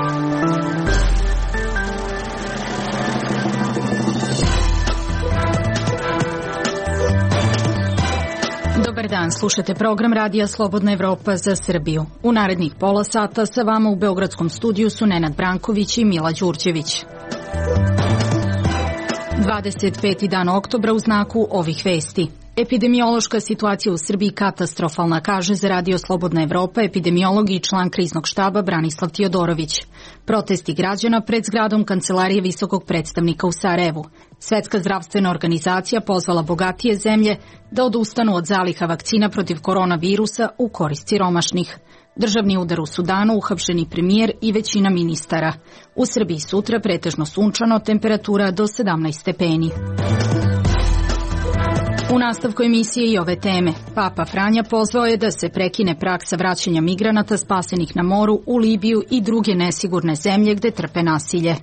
Dobar dan, slušate program Radija Slobodna Evropa za Srbiju. U narednih pola sata sa vama u Beogradskom studiju su Nenad Branković i Mila Đurđević. 25. dan oktobra u znaku ovih vesti. Epidemiološka situacija u Srbiji katastrofalna, kaže za Radio Slobodna Evropa epidemiolog i član kriznog štaba Branislav Tiodorović. Protesti građana pred zgradom Kancelarije visokog predstavnika u Sarajevu. Svetska zdravstvena organizacija pozvala bogatije zemlje da odustanu od zaliha vakcina protiv koronavirusa u korist siromašnih. Državni udar u Sudanu, uhapšeni premijer i većina ministara. U Srbiji sutra pretežno sunčano, temperatura do 17 stepeni. U nastavku emisije i ove teme. Papa Franja pozvao je da se prekine praksa vraćanja migranata spasenih na moru u Libiju i druge nesigurne zemlje gde trpe nasilje.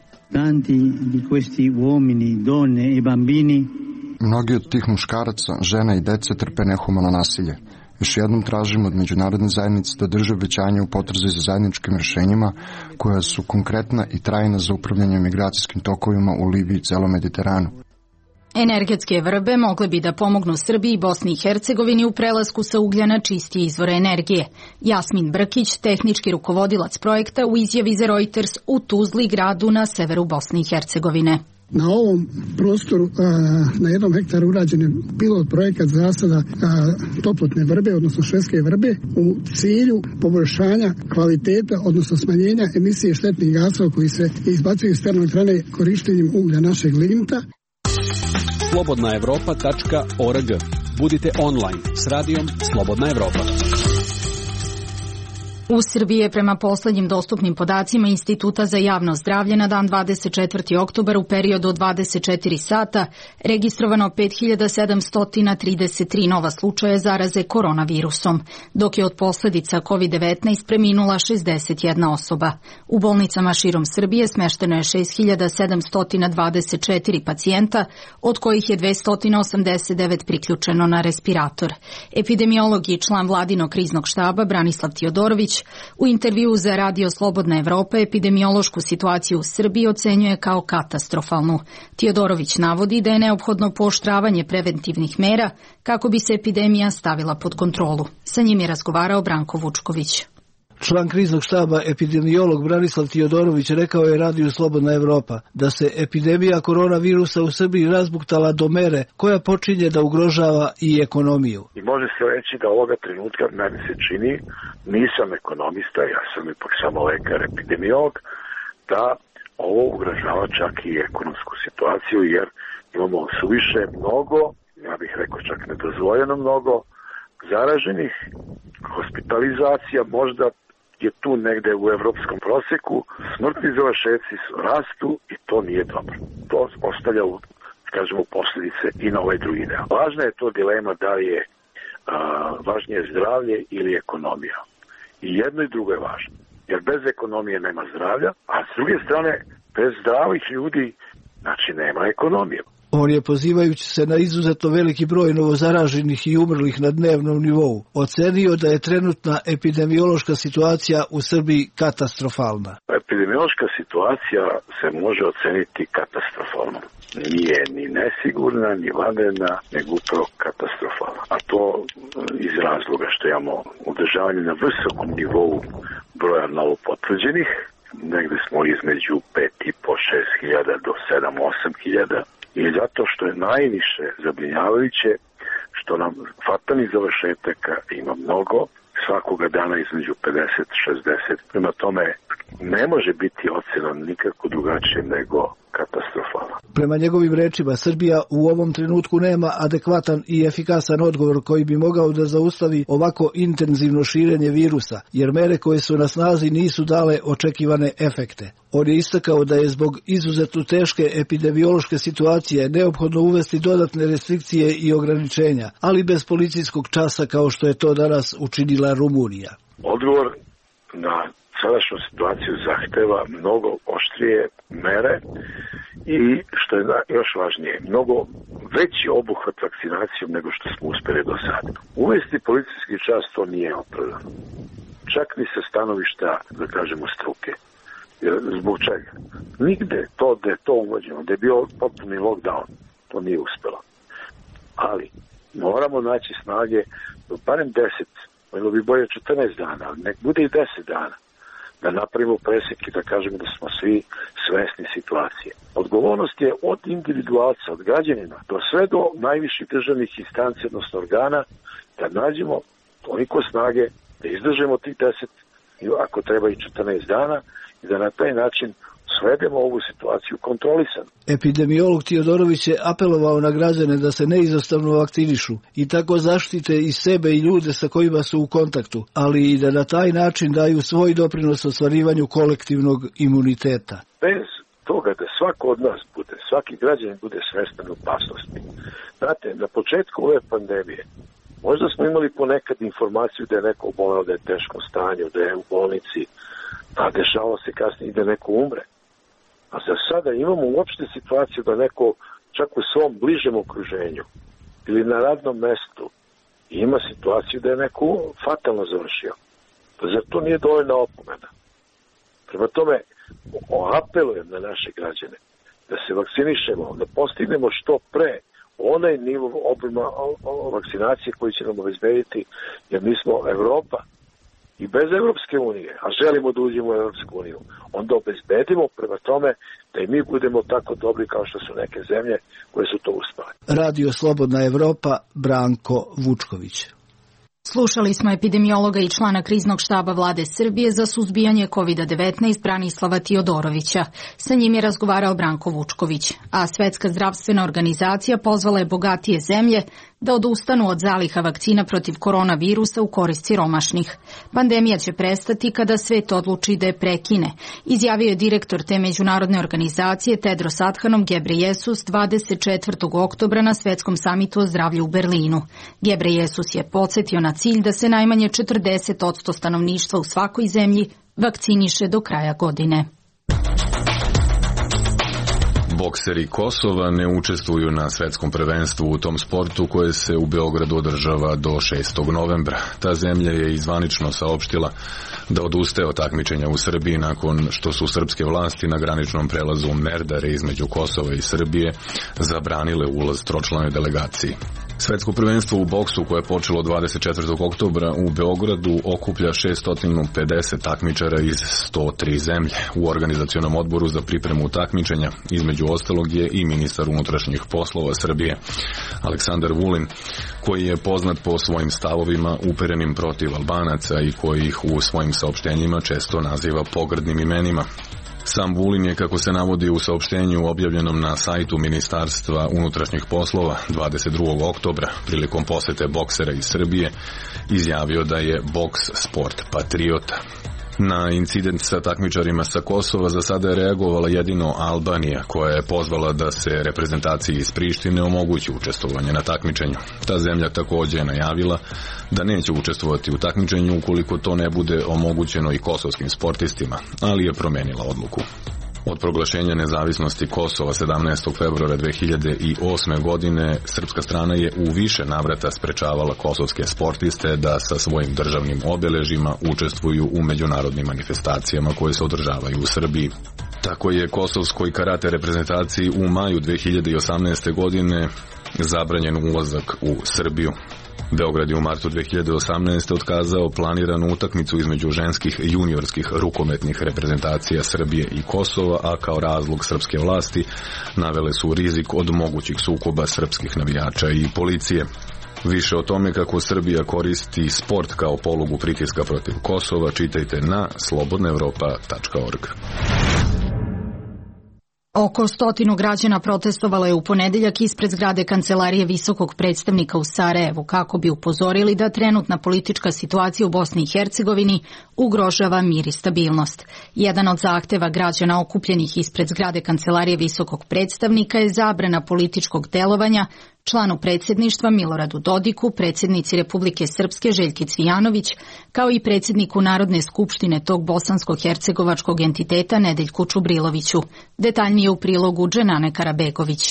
Mnogi od tih muškaraca, žena i dece trpe nehumano nasilje. Još jednom tražimo od međunarodne zajednice da drže obećanje u potrazi za zajedničkim rešenjima koja su konkretna i trajna za upravljanje migracijskim tokovima u Libiji i celom Mediteranu. Energetske vrbe mogle bi da pomognu Srbiji i Bosni i Hercegovini u prelasku sa uglja na čistije izvore energije. Jasmin Brkić, tehnički rukovodilac projekta, u izjavi za Reuters u Tuzli, gradu na severu Bosne i Hercegovine. Na ovom prostoru na 1 hektaru urađen je pilot projekat zasada toplotne vrbe, odnosno švedske vrbe, u cilju poboljšanja kvaliteta, odnosno smanjenja emisije štetnih gasova koji se izbacuju iz termoelektrane korištenjem uglja našeg limta. slobodnaevropa.org. Budite online s radijom Slobodna Evropa. U Srbiji je prema poslednjim dostupnim podacima Instituta za javno zdravlje na dan 24. oktobar u periodu od 24 sata registrovano 5733 nova slučaja zaraze koronavirusom, dok je od posledica COVID-19 preminula 61 osoba. U bolnicama širom Srbije smešteno je 6724 pacijenta, od kojih je 289 priključeno na respirator. Epidemiolog i član vladinog kriznog štaba Branislav Tiodorović u intervjuu za Radio Slobodna Evropa epidemiološku situaciju u Srbiji ocenjuje kao katastrofalnu. Tiodorović navodi da je neophodno pooštravanje preventivnih mera kako bi se epidemija stavila pod kontrolu. Sa njim je razgovarao Branko Vučković. Član kriznog štaba epidemiolog Branislav Tiodorović rekao je Radiju Slobodna Evropa da se epidemija koronavirusa u Srbiji razbuktala do mere koja počinje da ugrožava i ekonomiju. I može se reći da ovoga trenutka meni se čini, nisam ekonomista, ja sam ipak samo lekar epidemiolog, da ovo ugrožava čak i ekonomsku situaciju jer imamo suviše mnogo, ja bih rekao čak nedozvoljeno mnogo zaraženih, hospitalizacija možda je tu negde u evropskom proseku, smrtni završetci rastu i to nije dobro. To ostavlja, kažemo, posljedice i na ovaj drugi deo. Važna je to dilema da li je važnije zdravlje ili ekonomija. I jedno i drugo je važno, jer bez ekonomije nema zdravlja, a s druge strane, bez zdravih ljudi, znači nema ekonomije. On je, pozivajući se na izuzetno veliki broj novozaraženih i umrlih na dnevnom nivou, ocenio da je trenutna epidemiološka situacija u Srbiji katastrofalna. Epidemiološka situacija se može oceniti katastrofalno. Nije ni nesigurna, ni vanredna, nego upravo katastrofalna. A to iz razloga što imamo održavanje na visokom nivou broja novopotvrđenih. Negde smo između 5.500-6.000 do 7.000-8.000. I zato što je najviše zabrinjavajuće što nam fatalnih završetaka ima mnogo, svakoga dana između 50-60. Prema tome ne može biti ocena nikako drugačije nego katastrofalna. Prema njegovim rečima, Srbija u ovom trenutku nema adekvatan i efikasan odgovor koji bi mogao da zaustavi ovako intenzivno širenje virusa, jer mere koje su na snazi nisu dale očekivane efekte. On je istakao da je zbog izuzetno teške epidemiološke situacije neophodno uvesti dodatne restrikcije i ograničenja, ali bez policijskog časa kao što je to danas učinila Rumunija. Odgovor na sadašnju situaciju zahteva mnogo oštrije mere i, što je još važnije, mnogo veći obuhvat vakcinacijom nego što smo uspeli do sada. Uvesti policijski čas to nije opravdano. Čak ni sa stanovišta, da kažemo, struke. Zbog čega? Nigde to da je to uvođeno, da je bio potpuni lockdown, to nije uspelo. Ali moramo naći snage do barem 10, bilo bi bolje 14 dana, ali nek bude i 10 dana, da napravimo presek i da kažemo da smo svi svesni situacije. Odgovornost je od individualca, od građanina, do sve do najviših državnih instanci, odnosno organa, da nađemo toliko snage, da izdržemo tih 10, ako treba i 14 dana, i da na taj način svedemo ovu situaciju kontrolisano. Epidemiolog Tiodorović je apelovao na građane da se neizostavno vakcinišu i tako zaštite i sebe i ljude sa kojima su u kontaktu, ali i da na taj način daju svoj doprinos ostvarivanju kolektivnog imuniteta. Bez toga da svako od nas bude, svaki građanin bude svestan opasnosti. Znate, na početku ove pandemije možda smo imali ponekad informaciju da je neko oboleo, da je u teškom stanju, da je u bolnici, a dešavalo se kasnije da neko umre. A za sada imamo uopšte situaciju da neko čak u svom bližem okruženju ili na radnom mestu ima situaciju da je neko fatalno završio. Pa zar to nije dovoljna opomena? Prema tome, apelujem na naše građane da se vakcinišemo, da postignemo što pre onaj nivo obima vakcinacije koji će nam obezbediti, jer mi smo Evropa i bez Evropske unije, a želimo da uđemo u Evropsku uniju, onda obezbedimo prema tome da i mi budemo tako dobri kao što su neke zemlje koje su to uspale. Radio Slobodna Evropa, Branko Vučković. Slušali smo epidemiologa i člana kriznog štaba Vlade Srbije za suzbijanje COVID-19 Branislava Tiodorovića. Sa njim je razgovarao Branko Vučković, a Svetska zdravstvena organizacija pozvala je bogatije zemlje da odustanu od zaliha vakcina protiv koronavirusa u korist siromašnih. Pandemija će prestati kada svet odluči da je prekine, izjavio je direktor te međunarodne organizacije Tedros Adhanom Ghebreyesus 24. oktobra na Svetskom samitu o zdravlju u Berlinu. Ghebreyesus je podsjetio na cilj da se najmanje 40% stanovništva u svakoj zemlji vakciniše do kraja godine. Bokseri Kosova ne učestvuju na svetskom prvenstvu u tom sportu koje se u Beogradu održava do 6. novembra. Ta zemlja je izvanično saopštila da odustaje od takmičenja u Srbiji nakon što su srpske vlasti na graničnom prelazu Merdare između Kosova i Srbije zabranile ulaz tročlanoj delegaciji. Svetsko prvenstvo u boksu koje je počelo 24. oktobra u Beogradu okuplja 650 takmičara iz 103 zemlje. U organizacionom odboru za pripremu takmičenja između ostalog je i ministar unutrašnjih poslova Srbije Aleksandar Vulin, koji je poznat po svojim stavovima uperenim protiv Albanaca i koji ih u svojim saopštenjima često naziva pogrdnim imenima. Sam Vulin je, kako se navodi u saopštenju objavljenom na sajtu Ministarstva unutrašnjih poslova 22. oktobra prilikom posete boksera iz Srbije, izjavio da je boks sport patriota. Na incident sa takmičarima sa Kosova za sada je reagovala jedino Albanija, koja je pozvala da se reprezentaciji iz Prištine omogući učestvovanje na takmičenju. Ta zemlja također je najavila da neće učestvovati u takmičenju ukoliko to ne bude omogućeno i kosovskim sportistima, ali je promenila odluku. Od proglašenja nezavisnosti Kosova 17. februara 2008. godine srpska strana je u više navrata sprečavala kosovske sportiste da sa svojim državnim obeležima učestvuju u međunarodnim manifestacijama koje se održavaju u Srbiji. Tako je kosovskoj karate reprezentaciji u maju 2018. godine zabranjen ulazak u Srbiju. Beograd je u martu 2018. otkazao planiranu utakmicu između ženskih juniorskih rukometnih reprezentacija Srbije i Kosova, a kao razlog srpske vlasti navele su rizik od mogućih sukoba srpskih navijača i policije. Više o tome kako Srbija koristi sport kao polugu pritiska protiv Kosova čitajte na slobodnaevropa.org. Oko 100 građana protestovalo je u ponedeljak ispred zgrade Kancelarije visokog predstavnika u Sarajevu kako bi upozorili da trenutna politička situacija u Bosni i Hercegovini ugrožava mir i stabilnost. Jedan od zahteva građana okupljenih ispred zgrade Kancelarije visokog predstavnika je zabrana političkog delovanja članu predsjedništva Miloradu Dodiku, predsjednici Republike Srpske Željki Cvijanović, kao i predsjedniku Narodne skupštine tog bosansko-hercegovačkog entiteta Nedeljku Čubriloviću. Detaljnije u prilogu Dženane Karabegović.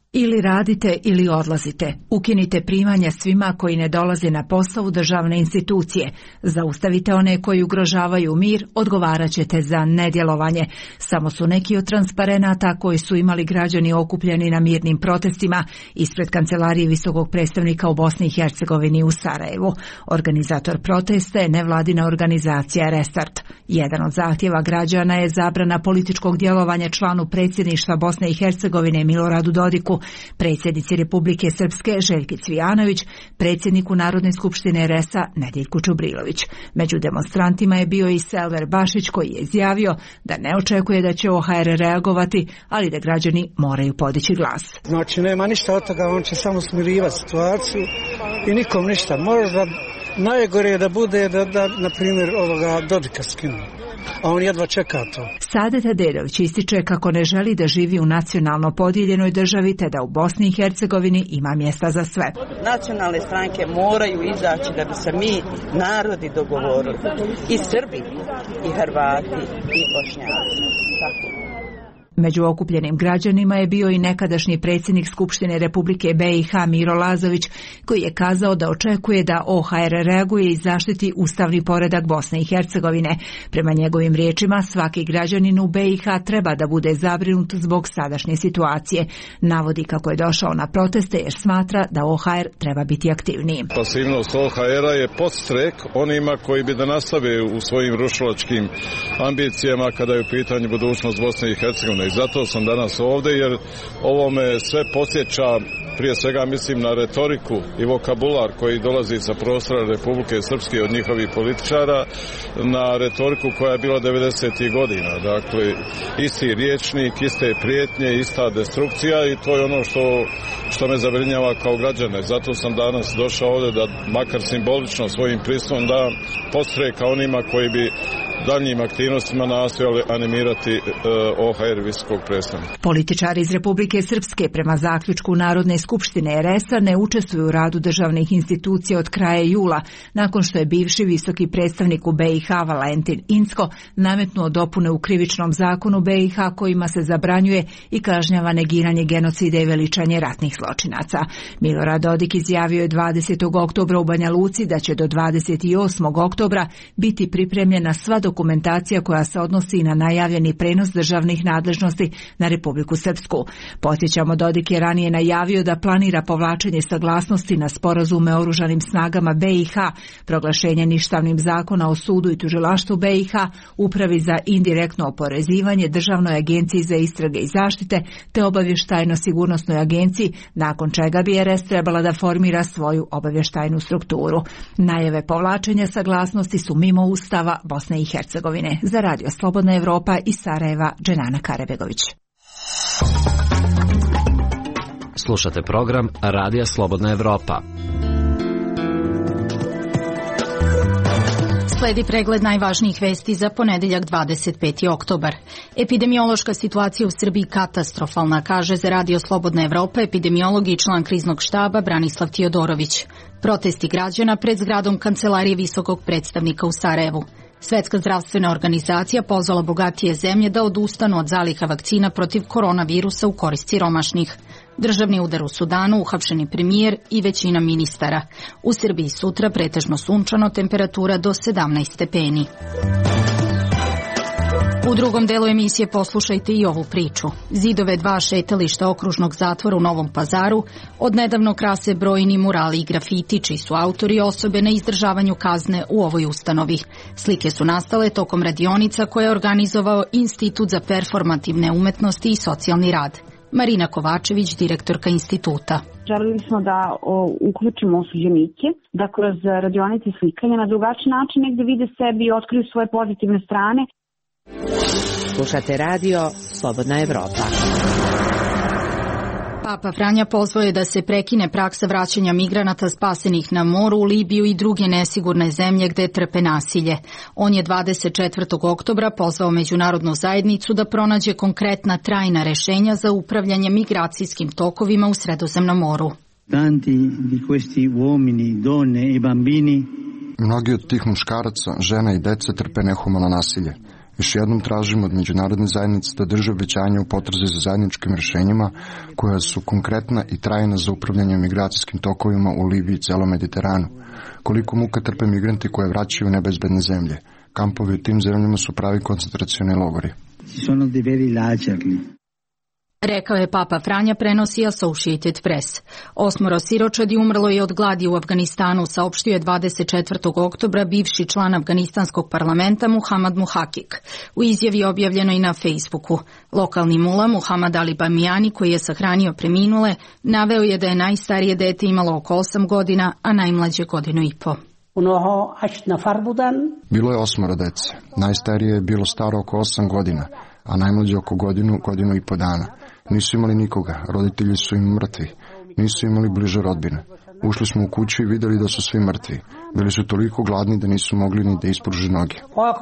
Ili radite ili odlazite. Ukinite primanja svima koji ne dolaze na posao u državne institucije. Zaustavite one koji ugrožavaju mir, odgovarat ćete za nedjelovanje. Samo su neki od transparenata koji su imali građani okupljeni na mirnim protestima ispred kancelarije visokog predstavnika u Bosni i Hercegovini u Sarajevu. Organizator protesta je nevladina organizacija Restart. Jedan od zahtjeva građana je zabrana političkog djelovanja članu predsjedništva Bosne i Hercegovine Miloradu Dodiku, predsjednici Republike Srpske Željki Cvijanović, predsjedniku Narodne skupštine RS-a Nedjeljku Čubrilović. Među demonstrantima je bio i Selver Bašić koji je izjavio da ne očekuje da će OHR reagovati, ali da građani moraju podići glas. Znači nema ništa od toga, on će samo smirivati situaciju i nikom ništa. Možda najgore je da bude da na primjer Dodika skinu, a on jedva čeka to. Sadet Adedović ističe kako ne želi da živi u nacionalno podijeljenoj državi, te da u Bosni i Hercegovini ima mjesta za sve. Nacionalne stranke moraju izaći da bi se mi narodi dogovorili. I Srbi, i Hrvati, i Bošnjaci. Tako. Među okupljenim građanima je bio i nekadašnji predsjednik Skupštine Republike BiH Miro Lazović, koji je kazao da očekuje da OHR reaguje i zaštiti ustavni poredak Bosne i Hercegovine. Prema njegovim riječima, svaki građanin u BiH treba da bude zabrinut zbog sadašnje situacije. Navodi kako je došao na proteste jer smatra da OHR treba biti aktivniji. Pasivnost OHR-a je podstrek onima koji bi da nastave u svojim rušilačkim ambicijama kada je u pitanju budućnost Bosne i Hercegovine. I zato sam danas ovdje jer ovo me sve podsjeća, prije svega mislim na retoriku i vokabular koji dolazi sa prostora Republike Srpske od njihovih političara, na retoriku koja je bila 90. godina. Dakle, isti riječnik, iste prijetnje, ista destrukcija i to je ono što me zabrinjava kao građane. Zato sam danas došao ovdje da makar simbolično svojim pristupom da podstreka onima koji bi daljnjim aktivnostima nastojali animirati OHR visokog predstavnika. Političari iz Republike Srpske prema zaključku Narodne skupštine RS-a ne učestvuju u radu državnih institucija od kraja jula, nakon što je bivši visoki predstavnik u BiH Valentin Incko nametnuo dopune u krivičnom zakonu BiH kojima se zabranjuje i kažnjava negiranje genocida i veličanje ratnih zločinaca. Milorad Dodik izjavio je 20. oktobra u Banja Luci da će do 28. oktobra biti pripremljena sva dokumentacija koja se odnosi na najavljeni prenos državnih nadležnosti na Republiku Srpsku. Podsjećamo, Dodik je ranije najavio da planira povlačenje saglasnosti na sporazume o oružanim snagama BiH, proglašenje ništavnim zakona o sudu i tužilaštvu BiH, upravi za indirektno oporezivanje, Državnoj agenciji za istrage i zaštite te obavještajno-sigurnosnoj agenciji, nakon čega bi RS trebala da formira svoju obavještajnu strukturu. Najave povlačenja saglasnosti su mimo Ustava Bosne i Hercegovine. Za Radio Slobodna Evropa iz Sarajeva, Dženana Karebegović. Slušate program Radija Slobodna Evropa. Sledi pregled najvažnijih vesti za ponedeljak 25. oktobar. Epidemiološka situacija u Srbiji katastrofalna, kaže za Radio Slobodna Evropa epidemiolog i član kriznog štaba Branislav Tiodorović. Protesti građana pred zgradom kancelarije visokog predstavnika u Sarajevu. Svetska zdravstvena organizacija pozvala bogatije zemlje da odustanu od zaliha vakcina protiv koronavirusa u korist siromašnih. Državni udar u Sudanu, uhapšeni premijer i većina ministara. U Srbiji sutra pretežno sunčano, temperatura do 17 stepeni. U drugom delu emisije poslušajte i ovu priču. Zidove 2 šetališta okružnog zatvora u Novom Pazaru odnedavno krase brojni murali i grafiti, čiji su autori osobe na izdržavanju kazne u ovoj ustanovi. Slike su nastale tokom radionica koje je organizovao Institut za performativne umetnosti i socijalni rad. Marina Kovačević, direktorka instituta. Želili smo da uključimo osuđenike, da kroz radionice slikanja na drugačiji način negde vide sebi i otkriju svoje pozitivne strane. Slušate radio Slobodna Evropa. Papa Franja pozvao je da se prekine praksa vraćanja migranata spasenih na moru u Libiju i druge nesigurne zemlje gde trpe nasilje. On je 24. oktobra pozvao međunarodnu zajednicu da pronađe konkretna trajna rešenja za upravljanje migracijskim tokovima u Sredozemnom moru. Tanti di questi uomini, donne e bambini. Mnogi od tih muškaraca, žena i dece trpe nehumano nasilje. Još jednom tražimo od međunarodne zajednice da drže obećanja u potrazi za zajedničkim rešenjima koja su konkretna i trajna za upravljanje migracijskim tokovima u Libiji i celom Mediteranu. Koliko muka trpe migranti koje vraćaju u nebezbedne zemlje. Kampovi u tim zemljama su pravi koncentracioni logori. Rekao je Papa Franja, prenosi Associated Press. 8 siročadi umrlo je od gladi u Afganistanu, saopštio je 24. oktobra bivši član afganistanskog parlamenta Muhammad Muhakik. U izjavi objavljeno i na Facebooku. Lokalni mula Muhammad Ali Bamijani, koji je sahranio preminule, naveo je da je najstarije dete imalo oko 8 godina, a najmlađe 1,5 godine. Bilo je 8 dece. Najstarije je bilo staro oko 8 godina, a najmlađe oko godinu i po dana. Nisu imali nikoga, roditelji su im mrtvi. Nisu imali bliže rodbine. Ušli smo u kuću i vidjeli da su svi mrtvi. Bili su toliko gladni da nisu mogli ni da ispruže noge.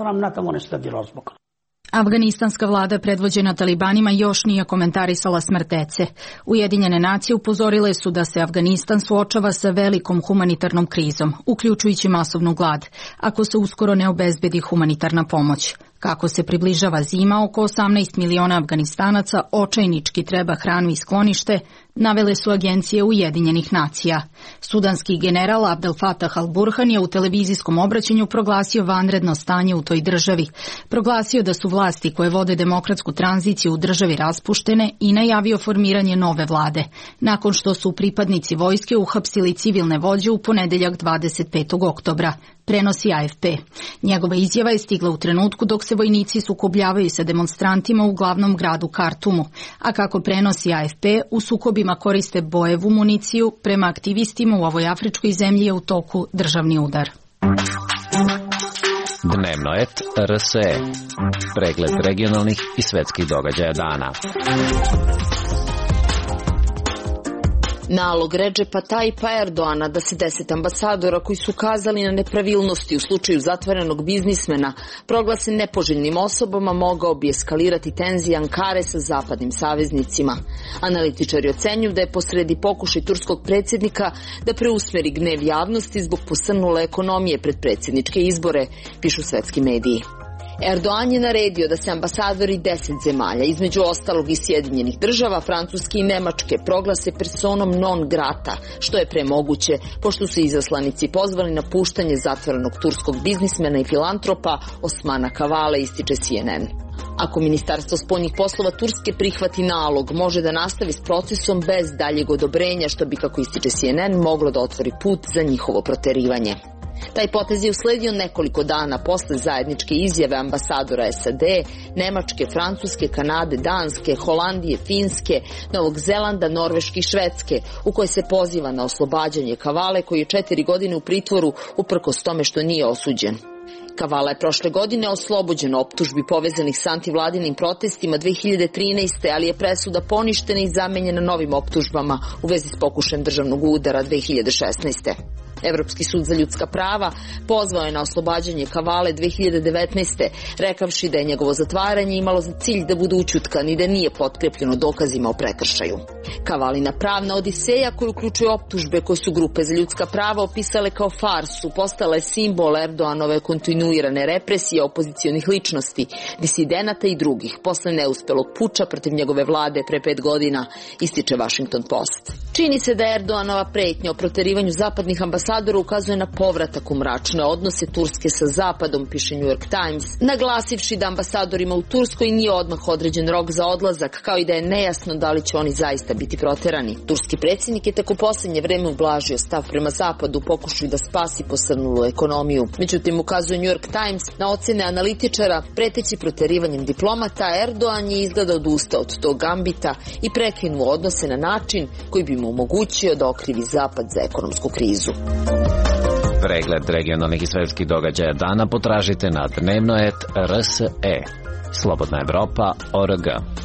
Afganistanska vlada predvođena talibanima još nije komentarisala smrt dece. Ujedinjene nacije upozorile su da se Afganistan suočava sa velikom humanitarnom krizom, uključujući masovnu glad, ako se uskoro ne obezbedi humanitarna pomoć. Kako se približava zima, oko 18 miliona Afganistanaca očajnički treba hranu i sklonište, navele su agencije Ujedinjenih nacija. Sudanski general Abdel Fattah al-Burhan je u televizijskom obraćanju proglasio vanredno stanje u toj državi. Proglasio da su vlasti koje vode demokratsku tranziciju u državi raspuštene i najavio formiranje nove vlade, nakon što su pripadnici vojske uhapsili civilne vođe u ponedeljak 25. oktobra. Prenosi AFP. Njegova izjava je stigla u trenutku dok se vojnici sukobljavaju sa demonstrantima u glavnom gradu Kartumu, a kako prenosi AFP, u sukobima koriste bojevu municiju, prema aktivistima u ovoj afričkoj zemlji je u toku državni udar. Dnevno et RSE. Pregled regionalnih i svetskih događaja dana. Nalog Redžepa Tayyipa Erdoana da se 10 ambasadora koji su ukazali na nepravilnosti u slučaju zatvorenog biznismena proglase nepoželjnim osobama mogao bi eskalirati tenzije Ankare sa zapadnim saveznicima. Analitičari ocenjuju da je posredi pokušaj turskog predsjednika da preusmeri gnev javnosti zbog posrnule ekonomije pred predsjedničke izbore, pišu svetski mediji. Erdoan je naredio da se ambasadori 10 zemalja, između ostalog i Sjedinjenih država, Francuske i Nemačke, proglase personom non grata, što je premoguće, pošto su izaslanici pozvali na puštanje zatvorenog turskog biznismena i filantropa Osmana Kavale, ističe CNN. Ako Ministarstvo spoljnih poslova Turske prihvati nalog, može da nastavi s procesom bez daljeg odobrenja, što bi, kako ističe CNN, moglo da otvori put za njihovo proterivanje. Taj potez je usledio nekoliko dana posle zajedničke izjave ambasadora SAD, Nemačke, Francuske, Kanade, Danske, Holandije, Finske, Novog Zelanda, Norveške i Švedske, u kojoj se poziva na oslobađanje Kavale, koji je 4 godine u pritvoru uprkos tome što nije osuđen. Kavala je prošle godine oslobođen optužbi povezanih s antivladinim protestima 2013. ali je presuda poništena i zamenjena novim optužbama u vezi s pokušajem državnog udara 2016. Evropski sud za ljudska prava pozvao je na oslobađanje Kavale 2019. rekavši da je njegovo zatvaranje imalo za cilj da bude ućutkan i da nije potkrepljeno dokazima o prekršaju. Kavalina pravna odiseja, koja uključuje optužbe koje su grupe za ljudska prava opisale kao farsu, postala je simbol Erdoanove kontinuirane represije opozicionih ličnosti, disidenata i drugih, posle neuspelog puča protiv njegove vlade pre 5 godina, ističe Washington Post. Čini se da Erdoanova pretnja o proterivanju zapadnih ambasadora ukazuje na povratak u mračne odnose Turske sa Zapadom, piše New York Times, naglasivši da ambasadorima u Turskoj nije odmah određen rok za odlazak, kao i da je nejasno da li će oni zaista biti proterani. Turski predsjednik je tek u posljednje vreme ublažio stav prema Zapadu, pokušaju da spasi posrnulu ekonomiju. Međutim, ukazuje New York Times na ocene analitičara, preteći proterivanjem diplomata, Erdoan je izgleda odustao od tog gambita i prekinuo odnose na način koji bi mu omogućio da okrivi Zapad za ekonomsku krizu. Pregled regionalnih i svetskih događaja dana potražite na dnevnoet.rse. Slobodna Evropa.org.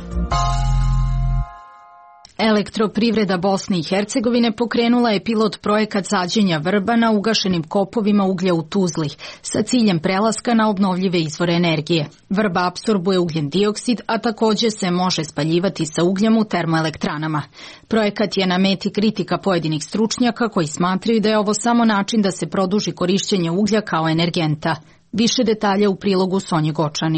Elektroprivreda Bosne i Hercegovine pokrenula je pilot projekat sađenja vrba na ugašenim kopovima uglja u Tuzli sa ciljem prelaska na obnovljive izvore energije. Vrba apsorbuje ugljen dioksid, a takođe se može spaljivati sa ugljem u termoelektranama. Projekat je na meti kritika pojedinih stručnjaka koji smatraju da je ovo samo način da se produži korišćenje uglja kao energenta. Više detalja u prilogu Sonje Gočanin.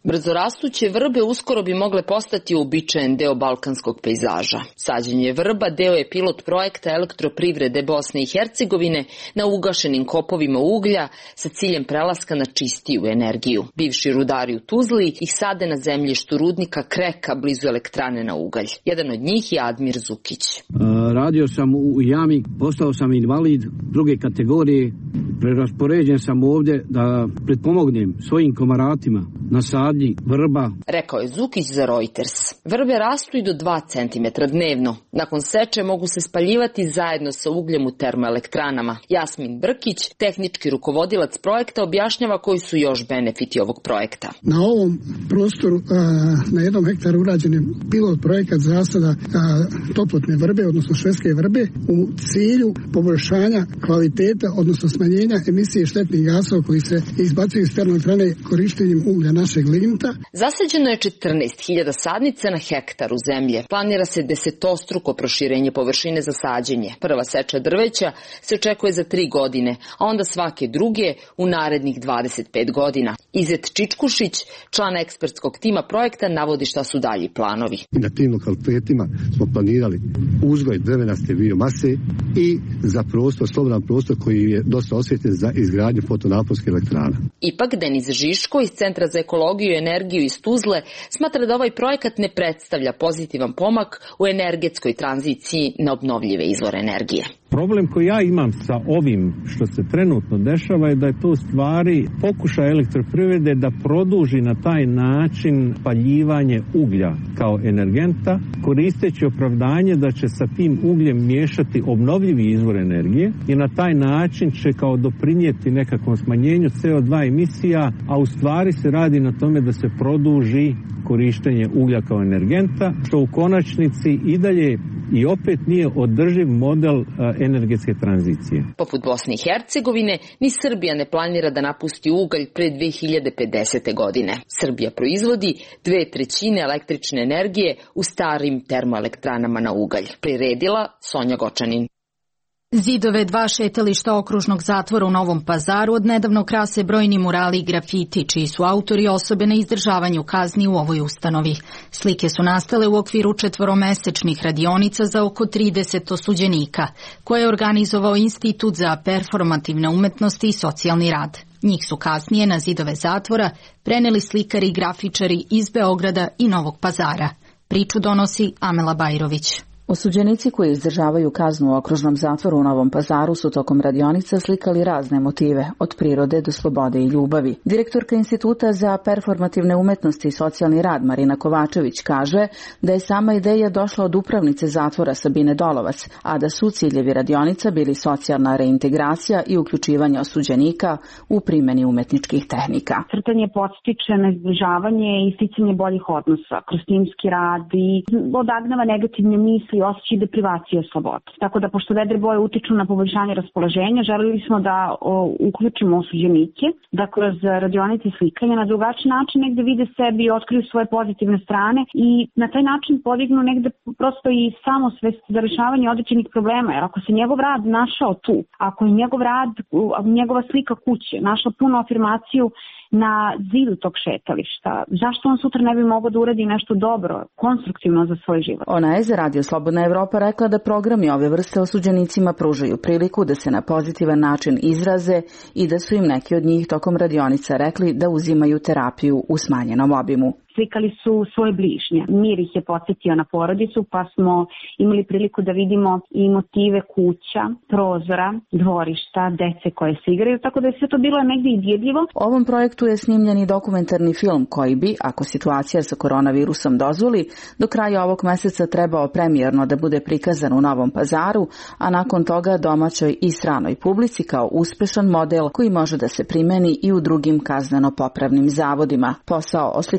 Brzorastuće vrbe uskoro bi mogle postati uobičajen deo balkanskog pejzaža. Sađenje vrba deo je pilot projekta Elektroprivrede Bosne i Hercegovine na ugašenim kopovima uglja sa ciljem prelaska na čistiju energiju. Bivši rudari u Tuzli ih sade na zemljištu rudnika Kreka blizu elektrane na ugalj. Jedan od njih je Admir Zukić. Radio sam u jami, postao sam invalid druge kategorije, preraspoređen sam ovdje da pretpomognem svojim komaratima na sadnji vrba. Rekao je Zukić za Reuters. Vrbe rastu i do 2 cm dnevno. Nakon seče mogu se spaljivati zajedno sa ugljem u termoelektranama. Jasmin Brkić, tehnički rukovodilac projekta, objašnjava koji su još benefiti ovog projekta. Na ovom prostoru na 1 hektaru urađen je pilot projekat zasada toplotne vrbe, odnosno švedske vrbe, u cilju poboljšanja kvaliteta, odnosno smanjenja emisije štetnih gasova koji se izbacuju iz termoelektrane korištenjem uglja našeg lignita. Zasađeno je 14.000 sadnica na hektaru zemlje. Planira se 10-struko proširenje površine za sađenje. Prva seča drveća se očekuje za 3 godine, a onda svake druge u narednih 25 godina. Izet Čičkušić, član ekspertskog tima projekta, navodi šta su dalji planovi. Na tim lokalitetima smo planirali uzgoj drvenaste biomase i za prostor, slobodan prostor koji je dosta osjetljen za izgradnju fotonaponske elektrana. Ipak Denis Žiško iz Centra za ekologiju i energiju iz Tuzle smatra da ovaj projekat ne predstavlja pozitivan pomak u energetskoj tranziciji na obnovljive izvore energije. Problem koji ja imam sa ovim što se trenutno dešava je da je to u stvari pokušaj elektroprivrede da produži na taj način paljivanje uglja kao energenta, koristeći opravdanje da će sa tim ugljem miješati obnovljivi izvor energije i na taj način će kao doprinijeti nekakvom smanjenju CO2 emisija, a u stvari se radi na tome da se produži korištenje uglja kao energenta, što u konačnici i dalje i opet nije održiv model energetske tranzicije. Poput Bosne i Hercegovine, ni Srbija ne planira da napusti ugalj pre 2050. godine. Srbija proizvodi 2/3 električne energije u starim termoelektranama na ugalj. Priredila Sonja Gočanin. Zidove 2 šetališta okružnog zatvora u Novom Pazaru odnedavno krase brojni murali i grafiti, čiji su autori osobe na izdržavanju kazni u ovoj ustanovi. Slike su nastale u okviru 4-mesečnih radionica za oko 30 osuđenika, koje je organizovao Institut za performativne umetnosti i socijalni rad. Njih su kasnije na zidove zatvora preneli slikari i grafičari iz Beograda i Novog Pazara. Priču donosi Amela Bajrović. Osuđenici koji izdržavaju kaznu u okružnom zatvoru u Novom Pazaru su tokom radionica slikali razne motive, od prirode do slobode i ljubavi. Direktorka Instituta za performativne umetnosti i socijalni rad Marina Kovačević kaže da je sama ideja došla od upravnice zatvora Sabine Dolovac, a da su ciljevi radionica bili socijalna reintegracija i uključivanje osuđenika u primjeni umetničkih tehnika. Crtanje podstiče na izbližavanje i sticanje boljih odnosa kroz timski rad i odagnava negativne misli i osjećaj deprivacije slobode. Tako da, pošto vedre boje utiču na poboljšanje raspoloženja, želeli smo da uključimo osuđenike, da kroz radionice slikanja na drugačiji način negde vide sebi i otkriju svoje pozitivne strane i na taj način podignu negde prosto i samosvest za rešavanje određenih problema. Jer ako se njegov rad našao tu, ako je njegov rad, njegova slika kuće našla punu afirmaciju na zidu tog šetališta, zašto on sutra ne bi mogao da uradi nešto dobro, konstruktivno za svoj život? Ona je za Radio Slobodna Evropa rekla da programi ove vrste osuđenicima pružaju priliku da se na pozitivan način izraze i da su im neki od njih tokom radionica rekli da uzimaju terapiju u smanjenom obimu. Slikali su svoje bližnje. Mir ih je podsjetio na porodicu, pa smo imali priliku da vidimo i motive kuća, prozora, dvorišta, dece koje se igraju, tako da je sve to bilo negdje i dirljivo. Ovom projektu je snimljen i dokumentarni film koji bi, ako situacija sa koronavirusom dozvoli, do kraja ovog meseca trebao premijerno da bude prikazan u Novom Pazaru, a nakon toga domaćoj i stranoj publici kao uspešan model koji može da se primeni i u drugim kazneno-popravnim zavodima. Posao oslikavanja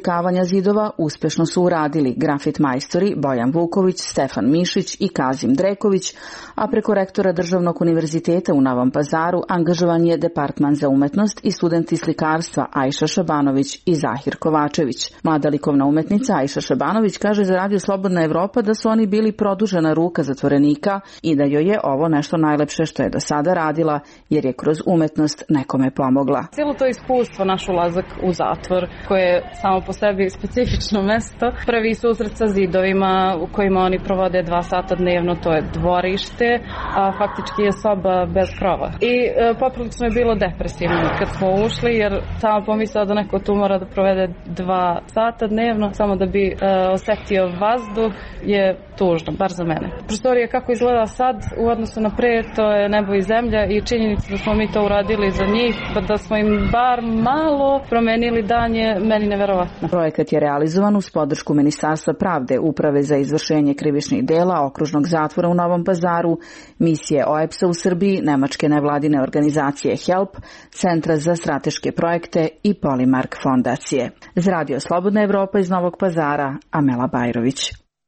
uređenja zidova uspešno su uradili grafit majstori Bojan Vuković, Stefan Mišić i Kazim Dreković, a preko rektora Državnog univerziteta u Novom Pazaru angažovan je Departman za umetnost i studenti slikarstva Ajša Šabanović i Zahir Kovačević. Mlada likovna umetnica Ajša Šabanović kaže za Radio Slobodna Evropa da su oni bili produžena ruka zatvorenika i da joj je ovo nešto najlepše što je do sada radila, jer je kroz umetnost nekome pomogla. Cijelo to iskustvo, naš ulazak u zatvor, koje je samo po sebi specifično mesto, prvi susret sa zidovima u kojima oni provode 2 sata dnevno, to je dvorište, a faktički je soba bez krova. I poprilično je bilo depresivno kad smo ušli, jer samo pomislila da neko tu mora da provede 2 sata dnevno, samo da bi osetio vazduh, je tužno, bar za mene. Prostorija kako izgleda sad u odnosu na pre, to je nebo i zemlja i činjenica da smo mi to uradili za njih, da smo im bar malo promenili dan je meni neverovatno. Projekat je realizovan uz podršku Ministarstva pravde, Uprave za izvršenje krivičnih dela, Okružnog zatvora u Novom Pazaru, misije OEBS-a u Srbiji, nemačke nevladine organizacije HELP, Centra za strateške projekte i Polimark fondacije. Za Radio Slobodna Evropa iz Novog Pazara, Amela Bajrović.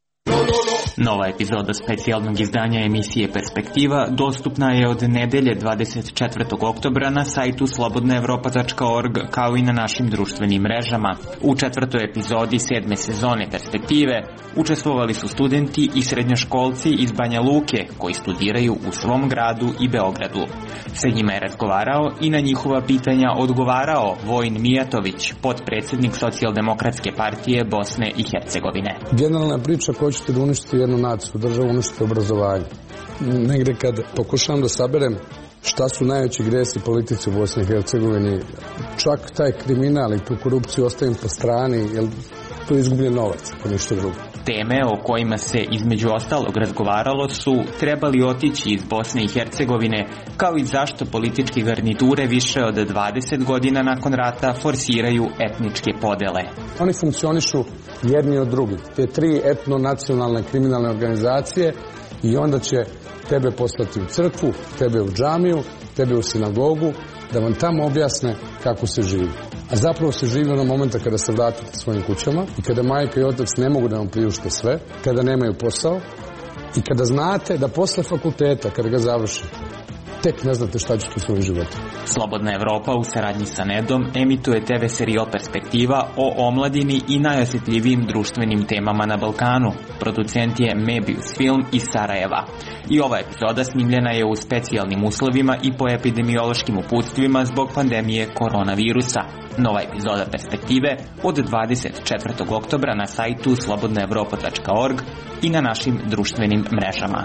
Nova epizoda specijalnog izdanja emisije Perspektiva dostupna je od nedelje 24. oktobra na sajtu slobodnaevropa.org kao i na našim društvenim mrežama. U 4. epizodi 7. sezone Perspektive učestvovali su studenti i srednjoškolci iz Banja Luke koji studiraju u svom gradu i Beogradu. Sa njima je razgovarao i na njihova pitanja odgovarao Vojin Mijatović, potpredsjednik Socijaldemokratske partije Bosne i Hercegovine. Generalna priča koja ćete da uništite jednu naciju, državu, uništite obrazovanje. Negde kad pokušavam da saberem šta su najveći gresi politici u Bosni i Hercegovini, čak taj kriminal i tu korupciju ostavim po strani, jer to je izgubljen novac, ako ništa drugo. Teme o kojima se između ostalog razgovaralo su trebali otići iz Bosne i Hercegovine, kao i zašto političke garniture više od 20 godina nakon rata forsiraju etničke podele. Oni funkcionišu jedni od drugih. Te 3 etno-nacionalne kriminalne organizacije i onda će tebe poslati u crkvu, tebe u džamiju, tebe u sinagogu, da vam tamo objasne kako se živi. A zapravo se živi onog momenta kada se vratite svojim kućama i kada majka i otac ne mogu da vam priušte sve, kada nemaju posao i kada znate da posle fakulteta, kada ga završite, tek ne znate šta ćete u svojim životu. Slobodna Evropa u saradnji sa Nedom emituje TV serijal Perspektiva o omladini i najosjetljivijim društvenim temama na Balkanu. Producent je Mebius Film iz Sarajeva. I ova epizoda snimljena je u specijalnim uslovima i po epidemiološkim uputstvima zbog pandemije koronavirusa. Nova epizoda Perspektive od 24. oktobra na sajtu slobodnaevropa.org i na našim društvenim mrežama.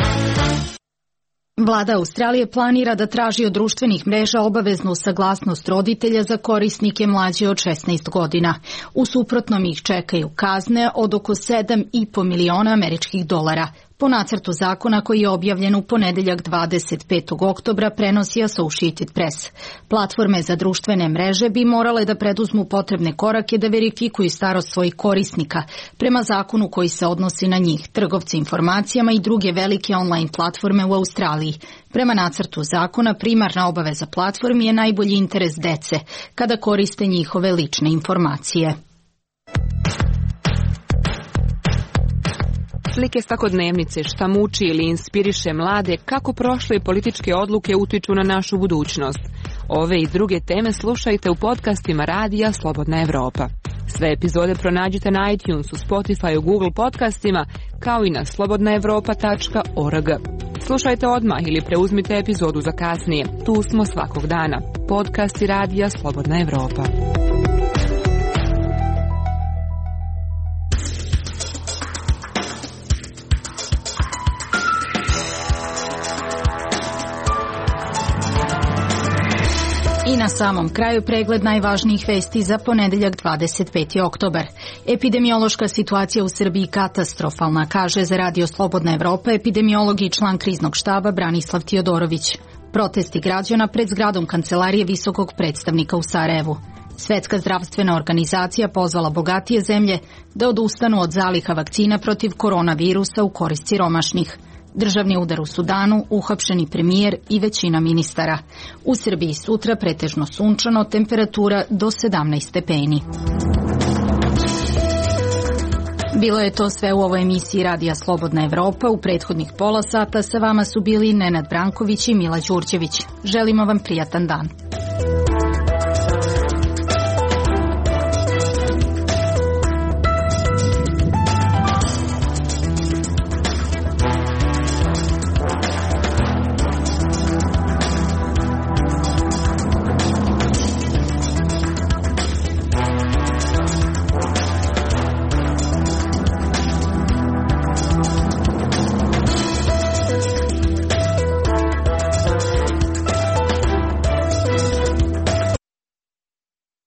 Vlada Australije planira da traži od društvenih mreža obaveznu saglasnost roditelja za korisnike mlađe od 16 godina. U suprotnom ih čekaju kazne od oko $7,5 miliona američkih dolara. Po nacrtu zakona koji je objavljen u ponedeljak 25. oktobra prenosi Associated Press. Platforme za društvene mreže bi morale da preduzmu potrebne korake da verifikuju starost svojih korisnika prema zakonu koji se odnosi na njih, trgovci informacijama i druge velike online platforme u Australiji. Prema nacrtu zakona primarna obaveza platformi je najbolji interes dece kada koriste njihove lične informacije. Slike svakodnevnice, šta muči ili inspiriše mlade, kako prošle političke odluke utiču na našu budućnost. Ove i druge teme slušajte u podcastima Radija Slobodna Evropa. Sve epizode pronađite na iTunesu, Spotify, Google podcastima, kao i na slobodnaevropa.org. Slušajte odmah ili preuzmite epizodu za kasnije. Tu smo svakog dana. Podcasti Radija Slobodna Evropa. I na samom kraju pregled najvažnijih vesti za ponedeljak 25. oktobar. Epidemiološka situacija u Srbiji katastrofalna, kaže za Radio Slobodna Evropa epidemiolog i član kriznog štaba Branislav Tiodorović. Protesti građana pred zgradom Kancelarije visokog predstavnika u Sarajevu. Svetska zdravstvena organizacija pozvala bogatije zemlje da odustanu od zaliha vakcina protiv koronavirusa u korist siromašnih. Državni udar u Sudanu, uhapšeni premijer i većina ministara. U Srbiji sutra pretežno sunčano, temperatura do 17 stepeni. Bilo je to sve u ovoj emisiji Radija Slobodna Evropa. U prethodnih pola sata sa vama su bili Nenad Branković i Mila Đurđević. Želimo vam prijatan dan.